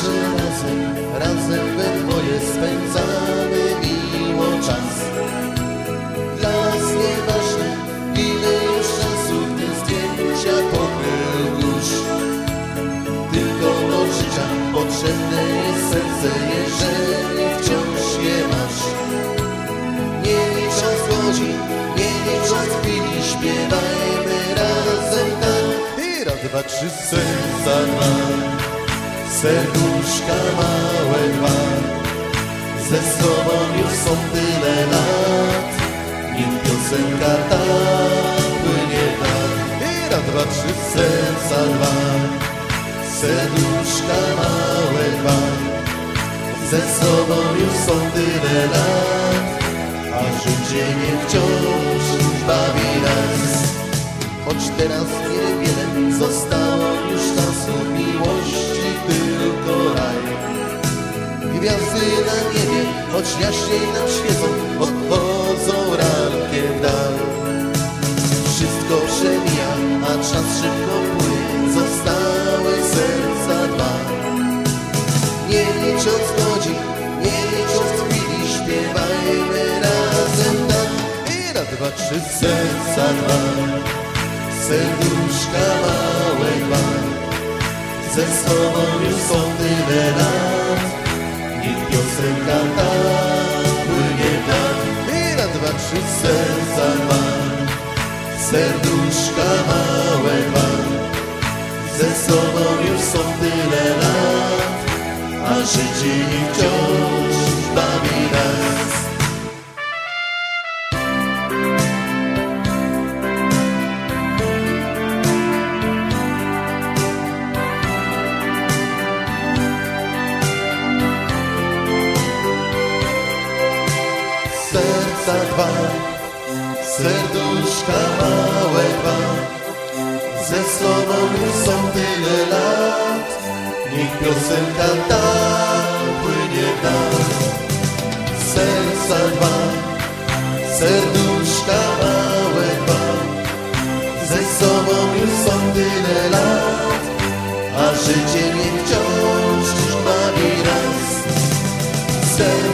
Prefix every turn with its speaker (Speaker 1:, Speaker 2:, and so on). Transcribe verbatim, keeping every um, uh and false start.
Speaker 1: że razem, razem we dwoje spędzamy miło czas. Dla nas nieważne, ile już czasu, gdy zdjęcia pokrył już. Tylko do życia potrzebne jest serce, jeżeli wciąż je masz. Nie licząc godzin, nie licząc chwili, śpiewajmy razem tak. I raz, dwa, trzy, serca dwa, serduszka małe dwa. Ze sobą już są tyle lat, nim piosenka ta płynie tak. I raz, dwa, trzy, serca dwa, serduszka małe dwa. Ze sobą już są tyle lat, a życie nie wciąż bawi nas. Choć teraz niewiele zostało już czasu, miłości tylko raj. Gwiazdy na niebie, choć jaśniej nam świecą, odchodzą rankiem w dal. Wszystko przemija, a czas szybko płynie, zostały serca dwa. Nie licząc godzin, nie licząc chwili, śpiewajmy razem tak. I raz, dwa, trzy, serca dwa, serduszka małe dwa. Ze sobą już są tyle lat, niech piosenka ta płynie tak. I raz, dwa, trzy, serca dwa, serduszka małe dwa. Ze sobą już są tyle lat, a życie nie wciąż bawi nas. Serca dwa, serduszka małe dwa. Ze sobą już są tyle lat, niech piosenka ta płynie w nas. Serca dwa, serduszka małe dwa. Ze sobą już są tyle lat, a życie nie wciąż bawi nas. Serca